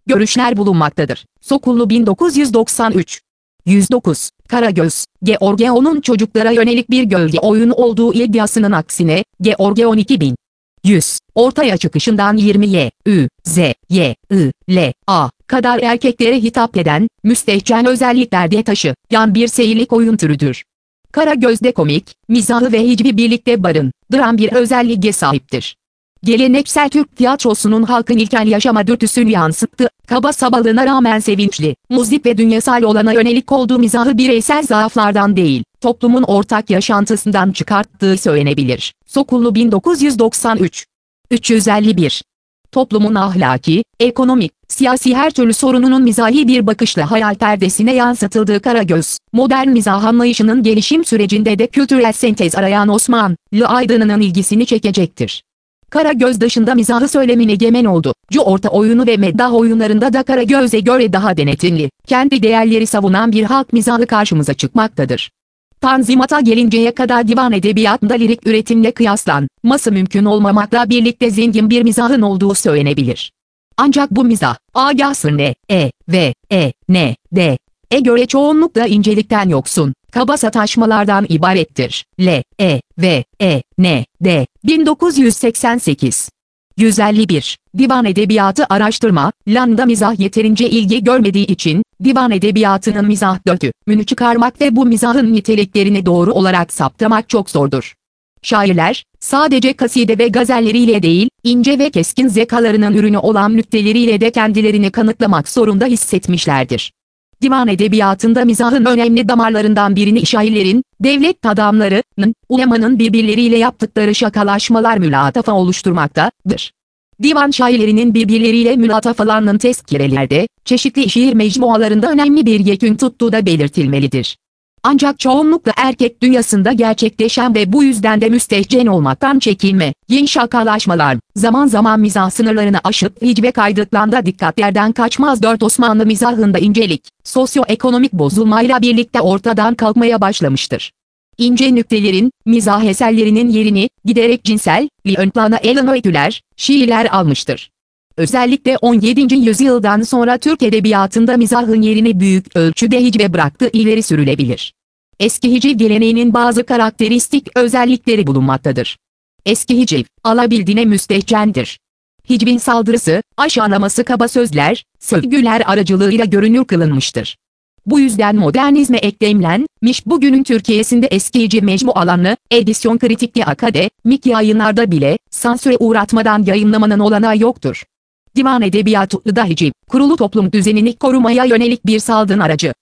görüşler bulunmaktadır. Sokullu 1993. 109. Karagöz, Georgeon'un çocuklara yönelik bir gölge oyunu olduğu iddiasının aksine, Georgeon 2000. 100. Ortaya çıkışından 20 Y, Ü, Z, Y, I, L, A kadar erkeklere hitap eden, müstehcen özelliklerde taşıyan bir seyirlik oyun türüdür. Karagöz'de komik, mizahı ve hicvi birlikte barındıran bir özelliğe sahiptir. Geleneksel Türk tiyatrosunun halkın ilkel yaşama dürtüsünü yansıttı, kaba sabalığına rağmen sevinçli, muzip ve dünyasal olana yönelik olduğu mizahı bireysel zaaflardan değil, toplumun ortak yaşantısından çıkarttığı söylenebilir. Sokullu 1993. 351. Toplumun ahlaki, ekonomik, siyasi her türlü sorununun mizahi bir bakışla hayal perdesine yansıtıldığı Karagöz, modern mizah anlayışının gelişim sürecinde de kültürel sentez arayan Osmanlı aydınının ilgisini çekecektir. Karagöz dışında mizahı söylemin egemen oldu. Orta oyunu ve meddah oyunlarında da Karagöz'e göre daha denetimli, kendi değerleri savunan bir halk mizahı karşımıza çıkmaktadır. Tanzimata gelinceye kadar divan edebiyatında lirik üretimle kıyaslanması mümkün olmamakla birlikte zengin bir mizahın olduğu söylenebilir. Ancak bu mizah, agahsır N'e göre çoğunlukla incelikten yoksun, kaba sataşmalardan ibarettir. N. 1988. 151. Divan edebiyatı araştırma, landa mizah yeterince ilgi görmediği için, divan edebiyatının mizah dötümünü çıkarmak ve bu mizahın niteliklerini doğru olarak saptamak çok zordur. Şairler, sadece kaside ve gazelleriyle değil, ince ve keskin zekalarının ürünü olan nükteleriyle de kendilerini kanıtlamak zorunda hissetmişlerdir. Divan edebiyatında mizahın önemli damarlarından birini şairlerin, devlet adamlarının, ulemanın birbirleriyle yaptıkları şakalaşmalar mülatafa oluşturmaktadır. Divan şairlerinin birbirleriyle mülatafalarının tezkirelerde, çeşitli şiir mecmualarında önemli bir yekün tuttuğu da belirtilmelidir. Ancak çoğunlukla erkek dünyasında gerçekleşen ve bu yüzden de müstehcen olmaktan çekinmeyen şakalaşmalar, zaman zaman mizah sınırlarını aşıp hicve kaydıklarında dikkatlerden kaçmaz. 4 Osmanlı mizahında incelik, sosyoekonomik bozulmayla birlikte ortadan kalkmaya başlamıştır. İnce nüktelerin, mizah eserlerinin yerini, giderek cinselliği ön plana elen öyküler, şiirler almıştır. Özellikle 17. yüzyıldan sonra Türk edebiyatında mizahın yerini büyük ölçüde hicve bıraktığı ileri sürülebilir. Eski hiciv geleneğinin bazı karakteristik özellikleri bulunmaktadır. Eski hiciv, alabildiğine müstehcendir. Hicvin saldırısı, aşağılaması kaba sözler, sövgüler aracılığıyla görünür kılınmıştır. Bu yüzden modernizme eklemlenmiş bugünün Türkiye'sinde eski hiciv mecmualarını, edisyon kritikli akademik yayınlarda bile, sansüre uğratmadan yayınlamanın olanağı yoktur. Divan edebiyatı da hiciv, kurulu toplum düzenini korumaya yönelik bir saldırı aracı.